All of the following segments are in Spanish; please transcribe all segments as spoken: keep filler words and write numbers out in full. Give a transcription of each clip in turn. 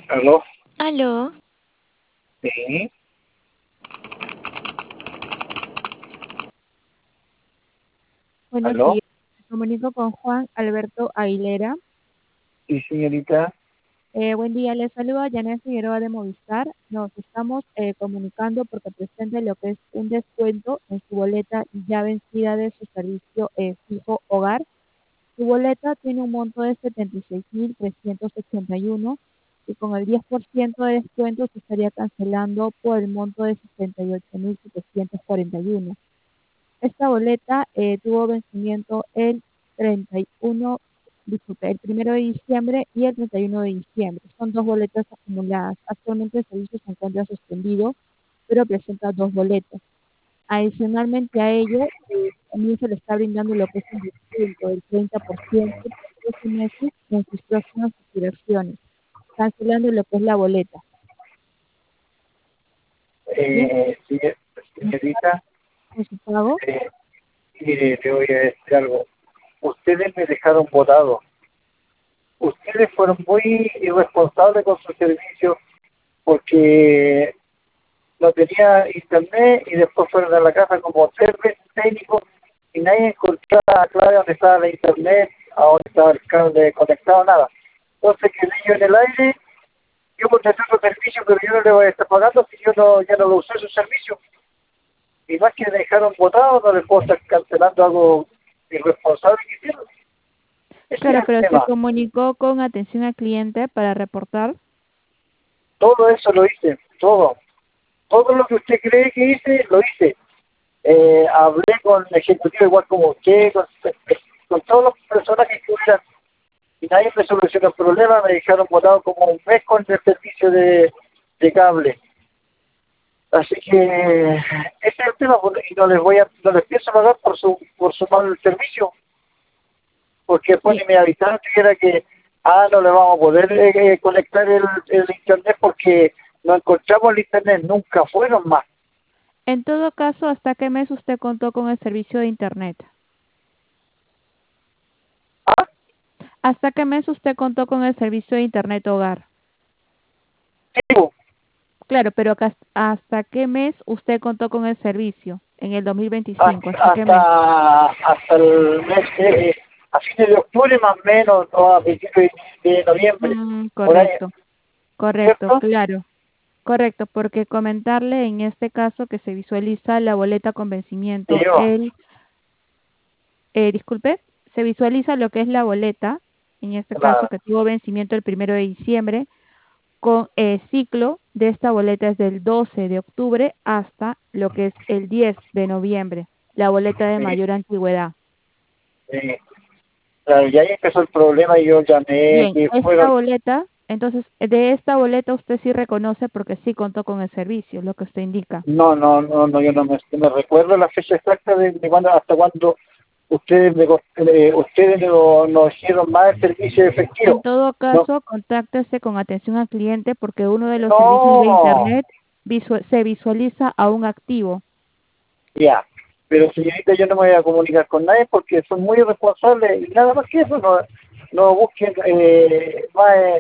¿Aló? Aló, Sí. Buenos ¿Aló? días, me comunico con Juan Alberto Aguilera. Sí, señorita. Eh, buen día, les saluda Janet Figueroa de Movistar. Nos estamos eh, comunicando porque presenta lo que es un descuento en su boleta ya vencida de su servicio eh, fijo hogar. Su boleta tiene un monto de setenta y seis mil trescientos ochenta y uno y con el diez por ciento de descuento se estaría cancelando por el monto de sesenta y ocho mil setecientos cuarenta y uno. Esta boleta eh, tuvo vencimiento el treinta y uno, disculpe, el primero de diciembre y el treinta y uno de diciembre. Son dos boletas acumuladas. Actualmente el servicio se encuentra suspendido, pero presenta dos boletas. Adicionalmente a ello, eh, también se le está brindando lo que es un descuento del treinta por ciento por doce meses en sus próximas operaciones, cancelando lo que es la boleta. Bien, Eh, sí, señorita, con su pago. eh, mire, le voy a decir algo. Ustedes me dejaron votado. Ustedes fueron muy irresponsables con su servicio porque no tenía internet y después fueron a la casa como tres veces técnicos y nadie encontraba clave dónde estaba la internet, a dónde estaba el cable conectado, nada. Entonces quedé yo en el aire. Yo contraté su servicio, pero yo no le voy a estar pagando si yo no, ya no lo usé su servicio. Y más que me dejaron votado, no les puedo estar cancelando algo irresponsable que hicieron. Ese Claro, es el pero se tema. comunicó con atención al cliente para reportar. Todo eso lo hice, todo. Todo lo que usted cree que hice, lo hice. Eh, hablé con ejecutivos igual como usted, con, con todas las personas que hubieran, y nadie me solucionó el problema, me dejaron votado como un mes con el servicio de, de cable. Así que ese es el tema, y no les voy a, no les pienso pagar por su, por su mal servicio, porque después Bien. ni me avisaron siquiera que, ah, no le vamos a poder eh, conectar el, el internet porque no encontramos el internet, nunca fueron más. En todo caso, ¿hasta qué mes usted contó con el servicio de Internet? Ah, ¿Hasta qué mes usted contó con el servicio de Internet hogar? digo, Claro, pero acá- ¿hasta qué mes usted contó con el servicio? En el dos mil veinticinco, ¿hasta hasta, qué mes? hasta, hasta el mes de, a fines de octubre más o menos, o a principios de, de noviembre, Mm, por ahí, correcto, correcto, ¿cierto? claro. Correcto, porque comentarle en este caso que se visualiza la boleta con Y vencimiento, yo, el, eh, disculpe, se visualiza lo que es la boleta, en este caso claro, que tuvo vencimiento el primero de diciembre, con el ciclo de esta boleta es del doce de octubre hasta lo que es el diez de noviembre, la boleta de sí, mayor antigüedad. sí. Claro, y ahí empezó el problema y yo llamé, Bien, que esta fueron, boleta, entonces, de esta boleta usted sí reconoce porque sí contó con el servicio, lo que usted indica. no, no, no, no, yo no me, no me recuerdo la fecha exacta de, de cuándo, hasta cuándo ustedes me, co- eh, ustedes no, nos hicieron más el servicio En efectivo. todo No, caso, contáctese con atención al cliente porque uno de los servicios de no, Internet visu- se visualiza aún activo. ya. Pero señorita, yo no me voy a comunicar con nadie porque son muy irresponsables y nada más que eso, no, no busquen eh, más, eh,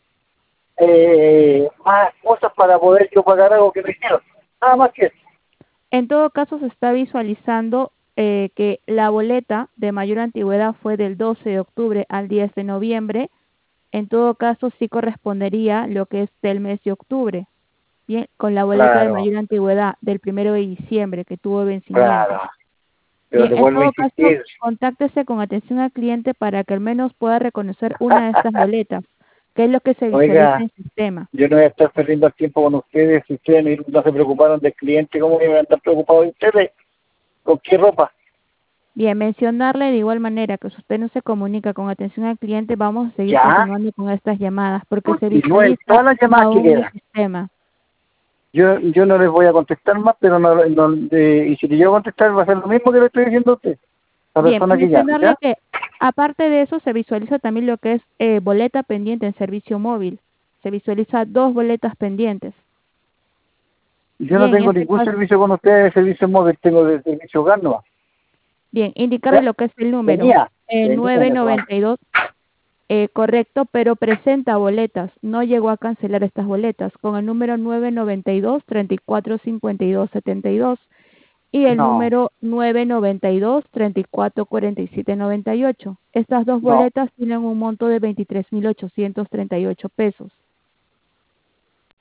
eh, más cosas para poder yo pagar algo que no hicieron. Nada más que eso. En todo caso, se está visualizando eh, que la boleta de mayor antigüedad fue del doce de octubre al diez de noviembre. En todo caso, sí correspondería lo que es del mes de octubre, bien, con la boleta de Claro, mayor antigüedad del primero de diciembre que tuvo vencimiento. claro. Pero Bien, le en vuelvo a todo caso, insistir. contáctese con atención al cliente para que al menos pueda reconocer una de estas boletas, que es lo que se visualiza Oiga, en el sistema. yo no voy a estar perdiendo el tiempo con ustedes. Si ustedes no, no se preocuparon del cliente, ¿cómo iban a estar preocupados de ustedes? ¿Con qué ropa? Bien, mencionarle de igual manera que si usted no se comunica con atención al cliente, vamos a seguir Ya, continuando con estas llamadas porque se continúen visualiza todas las llamadas que aún el quedan. sistema. Yo, yo no les voy a contestar más, pero no, no eh, y si le llego a contestar va a ser lo mismo que le estoy diciendo a usted, la Bien, persona que llame, mencionarle ¿ya? que aparte de eso se visualiza también lo que es eh, boleta pendiente en servicio móvil. Se visualiza dos boletas pendientes. Yo no Bien, en tengo este ningún caso, servicio con ustedes de servicio móvil, tengo de servicio hogar nomás, bien, indicarle ¿ya? lo que es el número, Tenía, el tenía nueve en eso nueve antes. dos Eh, correcto, pero presenta boletas. No llegó a cancelar estas boletas con el número nueve noventa y dos, treinta y cuatro cincuenta y dos setenta y dos y el No, número nueve noventa y dos, treinta y cuatro cuarenta y siete noventa y ocho. Estas dos no, boletas tienen un monto de veintitrés mil ochocientos treinta y ocho pesos.